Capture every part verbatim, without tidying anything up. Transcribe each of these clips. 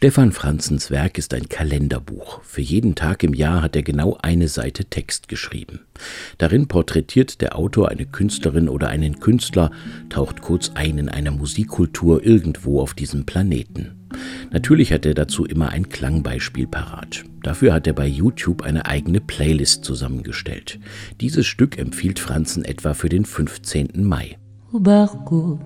Stefan Franzens Werk ist ein Kalenderbuch. Für jeden Tag im Jahr hat er genau eine Seite Text geschrieben. Darin porträtiert der Autor eine Künstlerin oder einen Künstler, taucht kurz ein in einer Musikkultur irgendwo auf diesem Planeten. Natürlich hat er dazu immer ein Klangbeispiel parat. Dafür hat er bei YouTube eine eigene Playlist zusammengestellt. Dieses Stück empfiehlt Franzen etwa für den fünfzehnten Mai. O barco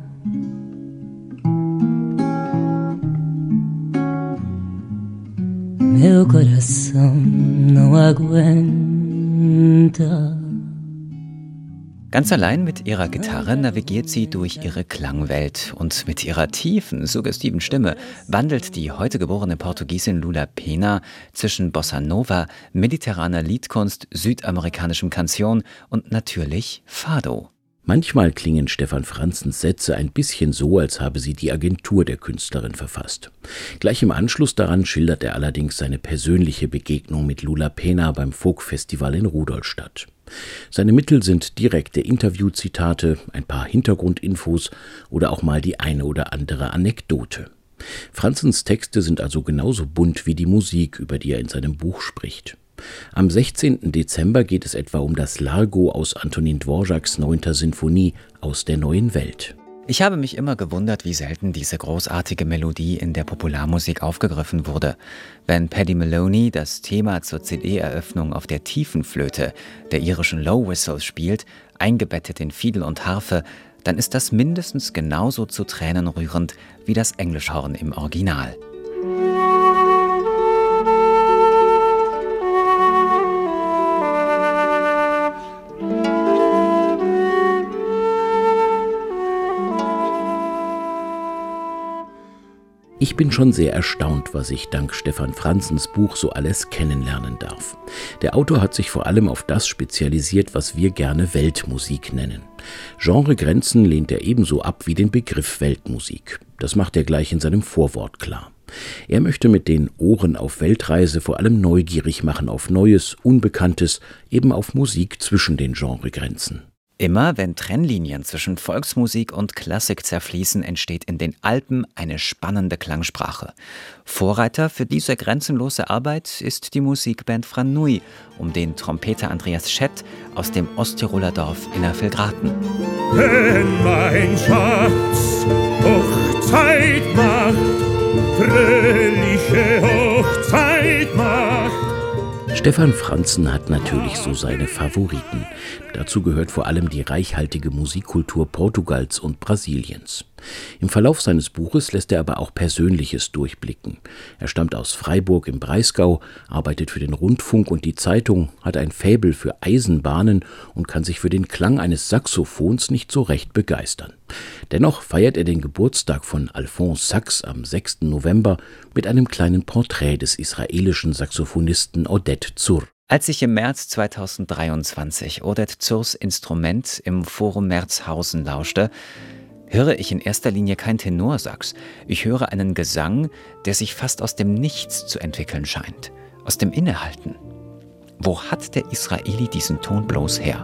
Meu coração não aguenta. Ganz allein mit ihrer Gitarre navigiert sie durch ihre Klangwelt und mit ihrer tiefen, suggestiven Stimme wandelt die heute geborene Portugiesin Lula Pena zwischen Bossa Nova, mediterraner Liedkunst, südamerikanischem Canción und natürlich Fado. Manchmal klingen Stefan Franzens Sätze ein bisschen so, als habe sie die Agentur der Künstlerin verfasst. Gleich im Anschluss daran schildert er allerdings seine persönliche Begegnung mit Lula Pena beim Folk-Festival in Rudolstadt. Seine Mittel sind direkte Interviewzitate, ein paar Hintergrundinfos oder auch mal die eine oder andere Anekdote. Franzens Texte sind also genauso bunt wie die Musik, über die er in seinem Buch spricht. Am sechzehnten Dezember geht es etwa um das Largo aus Antonin Dvořáks neunter Sinfonie aus der neuen Welt. Ich habe mich immer gewundert, wie selten diese großartige Melodie in der Popularmusik aufgegriffen wurde. Wenn Paddy Maloney das Thema zur C D-Eröffnung auf der Tiefenflöte der irischen Low Whistle spielt, eingebettet in Fiedel und Harfe, dann ist das mindestens genauso zu Tränen rührend wie das Englischhorn im Original. Ich bin schon sehr erstaunt, was ich dank Stefan Franzens Buch so alles kennenlernen darf. Der Autor hat sich vor allem auf das spezialisiert, was wir gerne Weltmusik nennen. Genregrenzen lehnt er ebenso ab wie den Begriff Weltmusik. Das macht er gleich in seinem Vorwort klar. Er möchte mit den Ohren auf Weltreise vor allem neugierig machen auf Neues, Unbekanntes, eben auf Musik zwischen den Genregrenzen. Immer wenn Trennlinien zwischen Volksmusik und Klassik zerfließen, entsteht in den Alpen eine spannende Klangsprache. Vorreiter für diese grenzenlose Arbeit ist die Musikband Franui um den Trompeter Andreas Schett aus dem Osttiroler Dorf Innervillgraten. Wenn mein Schatz Hochzeit macht, fröhliche Hochzeit macht. Stefan Franzen hat natürlich so seine Favoriten. Dazu gehört vor allem die reichhaltige Musikkultur Portugals und Brasiliens. Im Verlauf seines Buches lässt er aber auch Persönliches durchblicken. Er stammt aus Freiburg im Breisgau, arbeitet für den Rundfunk und die Zeitung, hat ein Faible für Eisenbahnen und kann sich für den Klang eines Saxophons nicht so recht begeistern. Dennoch feiert er den Geburtstag von Alphonse Sachs am sechsten November mit einem kleinen Porträt des israelischen Saxophonisten Oded Zur. Als ich im März zweitausenddreiundzwanzig Oded Zurs Instrument im Forum Merzhausen lauschte, höre ich in erster Linie kein Tenorsax. Ich höre einen Gesang, der sich fast aus dem Nichts zu entwickeln scheint. Aus dem Innehalten. Wo hat der Israeli diesen Ton bloß her?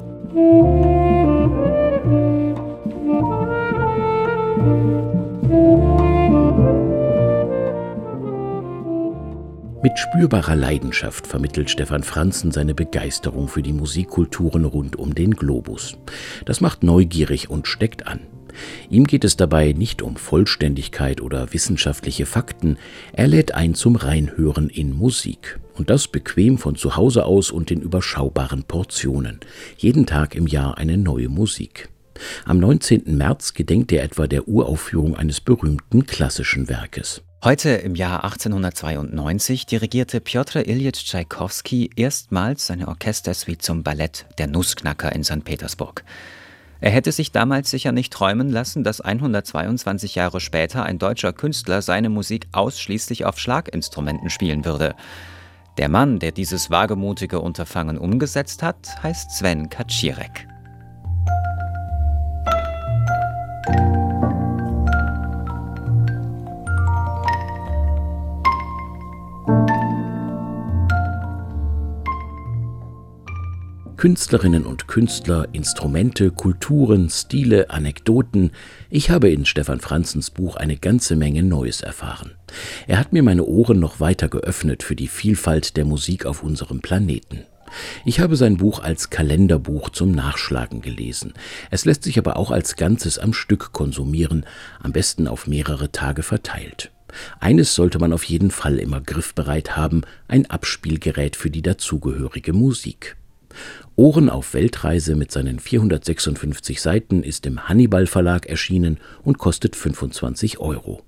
Mit spürbarer Leidenschaft vermittelt Stefan Franzen seine Begeisterung für die Musikkulturen rund um den Globus. Das macht neugierig und steckt an. Ihm geht es dabei nicht um Vollständigkeit oder wissenschaftliche Fakten, er lädt ein zum Reinhören in Musik. Und das bequem von zu Hause aus und in überschaubaren Portionen. Jeden Tag im Jahr eine neue Musik. Am neunzehnten März gedenkt er etwa der Uraufführung eines berühmten klassischen Werkes. Heute im Jahr achtzehnhundertzweiundneunzig dirigierte Pjotr Iljitsch Tschaikowski erstmals seine Orchestersuite zum Ballett Der Nussknacker in Sankt Petersburg. Er hätte sich damals sicher nicht träumen lassen, dass hundertzweiundzwanzig Jahre später ein deutscher Künstler seine Musik ausschließlich auf Schlaginstrumenten spielen würde. Der Mann, der dieses wagemutige Unterfangen umgesetzt hat, heißt Sven Kaczirek. Künstlerinnen und Künstler, Instrumente, Kulturen, Stile, Anekdoten. Ich habe in Stefan Franzens Buch eine ganze Menge Neues erfahren. Er hat mir meine Ohren noch weiter geöffnet für die Vielfalt der Musik auf unserem Planeten. Ich habe sein Buch als Kalenderbuch zum Nachschlagen gelesen. Es lässt sich aber auch als Ganzes am Stück konsumieren, am besten auf mehrere Tage verteilt. Eines sollte man auf jeden Fall immer griffbereit haben, ein Abspielgerät für die dazugehörige Musik. Ohren auf Weltreise mit seinen vierhundertsechsundfünfzig Seiten ist im Hannibal Verlag erschienen und kostet fünfundzwanzig Euro.